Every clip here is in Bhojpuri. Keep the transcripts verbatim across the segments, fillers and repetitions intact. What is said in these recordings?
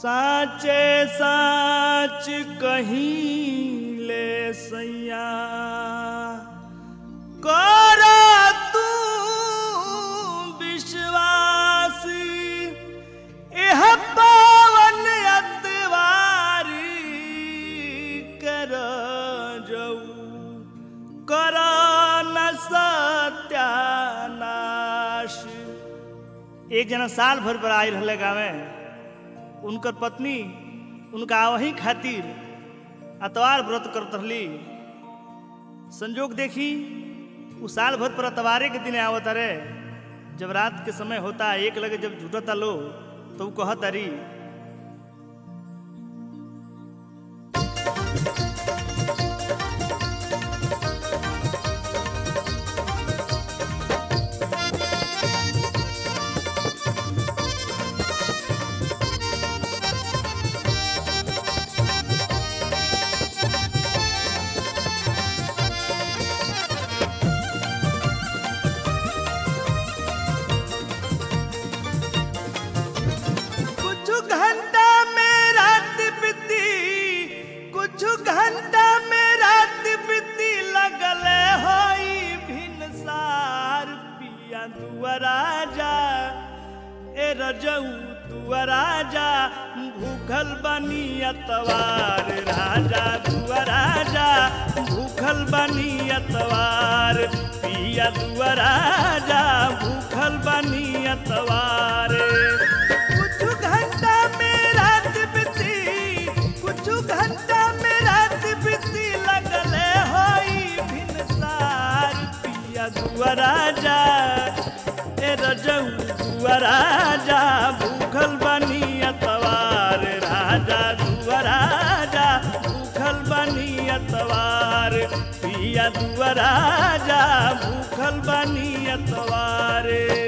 साचे साच कहीं ले सैया करा तू विश्वासी एह पावन अतवारी कर जाऊ कर न सत्यानाश। एक जना साल भर पर आई रहे गाँव, उनकर पत्नी उनका वही खातिर अतवार व्रत करत रही। संजोग देखी उ साल भर पर अतवारे के दिन आवत रे। जब रात के समय होता एक लगे जब झूठता लो तो कहत अरी राजा ए रजऊ तू राजा भूखल बनी अतवार राजा तू राजा भूखल बनी अतवार पिया तू राजा भूखल बनी अतवार। कुछ घंटा में रात बीती कुछ घंटा में रात बीती लगले होई भिनसार पिया तू राजा रजऊ राजा भूखल बनी अतवार राजा दुआ राजा भूखल बनी अतवार पिया दुआ राजा भूखल बनी अतवार।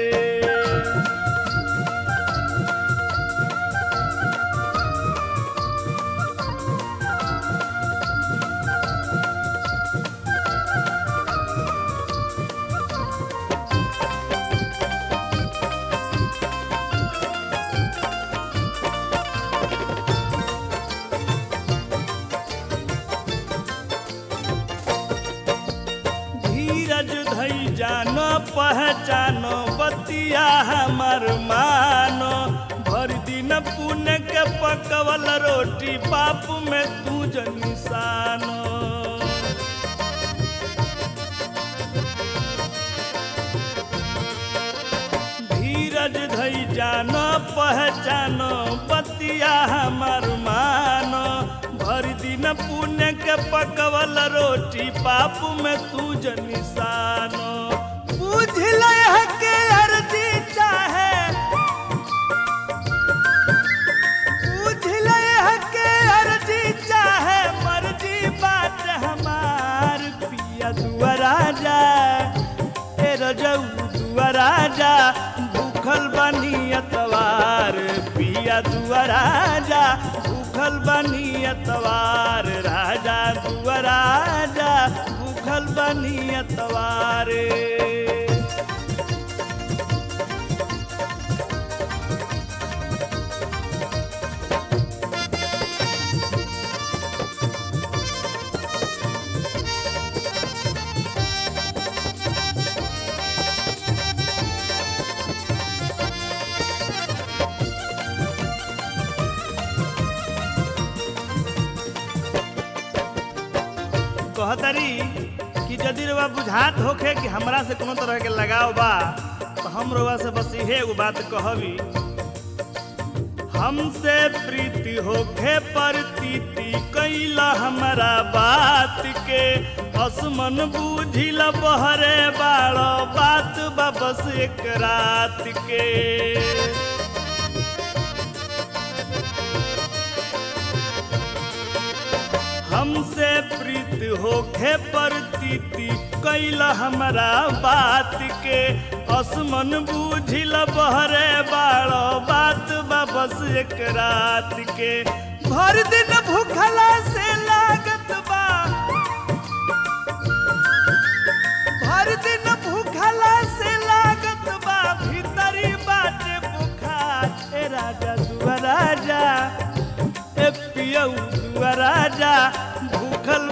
जानो पहचानो बतिया हमर मानो भर दिन पुण्य के पकवल रोटी पाप में तू जनिसानो। धीरज धई जानो पहचानो बतिया हमर मानो भर दिन पुण्य के पकवल रोटी पाप में तू जनिसानो। बुझ लह के अर्जी चाहे बुझ लह के अर्जी चाहे मर्जी बात हमार पिया दुआ राजा ए रजऊ दुआ राजा भूखल बनी अतवार पिया दुआ राजा भूखल बनी अतवार राजा दुआ राजा भूखल बनी अतवार। कहतरी कि यदि रउआ बुझात होखे कि हमरा से कोनो तरह के लगाव बा तो हम रउआ से बस इहे एगो बात कहबी। हमसे प्रीति होखे परतीति कैला हमरा बात के असमन बूझिल बहरे बाड़ो बात बा बस एक रात के। हमसे प्रीत होखे परतीति कैला हमरा बात के असमन बूझिल बहरे बाड़ो बात बा बस एक रात के। भर दिन भूखला से लागत बा भर दिन भूखला से लागत बा भीतरी बाटे बुखार ए राजा दुआ राजा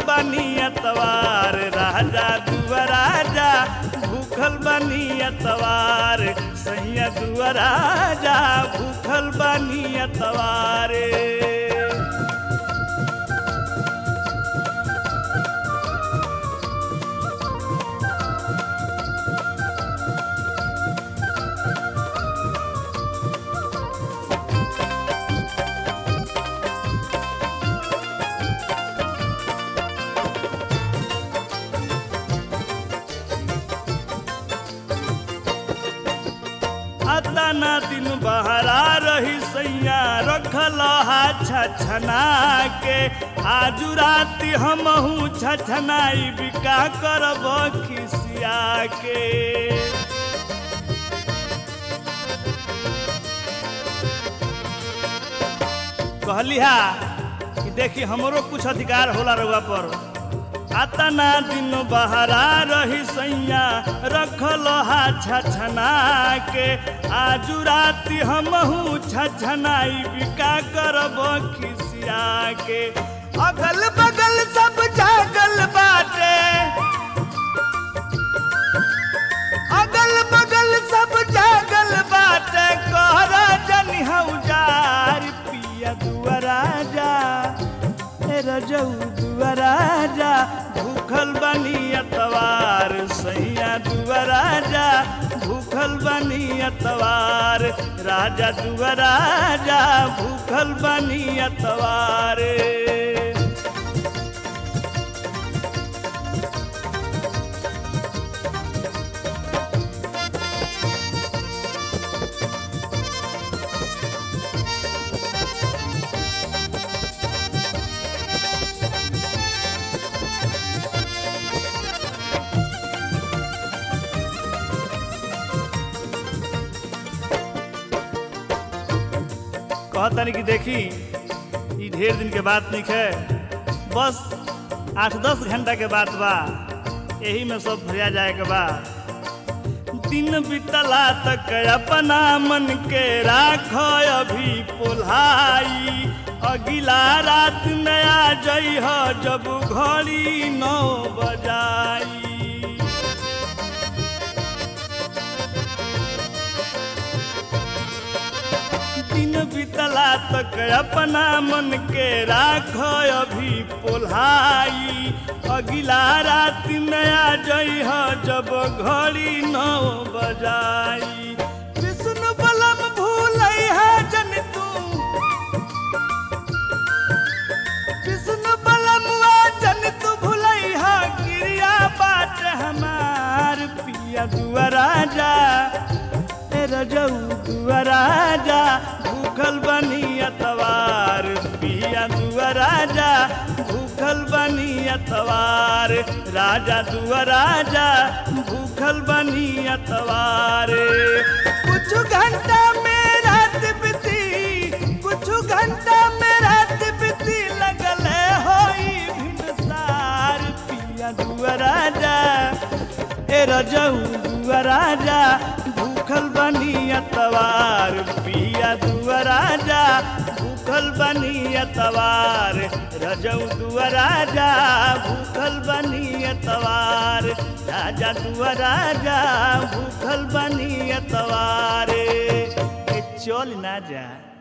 बनी अतवार राजा दुआ राजा भूखल बनी अतवार सैया दुआ राजा भूखल बनी अतवारे। अतना दिन बहरा रही सैया रखल छछना के आजू राति हमहू छछनाई बिका करब खिसिया के। कहलिहा कि देखी हमरो कुछ अधिकार होला रउआ पर। अतना दिन बहरा रही सैया रखल छछना के आजू राति हमहू छछनाई बिका करब खिसिया के। अगल बगल सब जागल बाटे अगल बगल सब जागल बाटे कहर जनी हौजार पिया दुआ राजा रजऊ दुआ राजा भूखल बनी अतवार सैया दुआ राजा भूखल बनी अतवार राजा दुआ राजा भूखल बनी अतवार। कहतनी कि देखी ये ढेर दिन के बात नहीं है, बस आठ दस घंटा के बात बा, यही में सब भरिया जाए के बा। दिन बीतला तक अपना मन के राख अभी पोल्हाई अगिला रात नया जई हो जब घड़ी नौ बजाई। दिन बीतला तक अपना मन के राख अभी पोल्हाई अगिला रात नया जई हो जब घड़ी नौ बजाई। विष्णु बलम भूलई है जन तू विष्णु बलम जन तू भूलई है क्रिया बाट हमार पिया दुआ राजा रजऊ दुआ राजा भूखल बनी अतवार पिया दुआ राजा भूखल बनी अतवार राजा दुआ राजा भूखल बनी अतवार। कुछ घंटा में रात बीती कुछ घंटा में रात बीती लगल होई भिनसार पिया दुआ राजा ए रजऊ दुआ राजा भूखल बनी अतवार पिया दुआ राजा भूखल बनी अतवार रजऊ दुआ राजा भूखल बनी अतवार राजा दुआ राजा भूखल बनी अतवार। चल ना जा।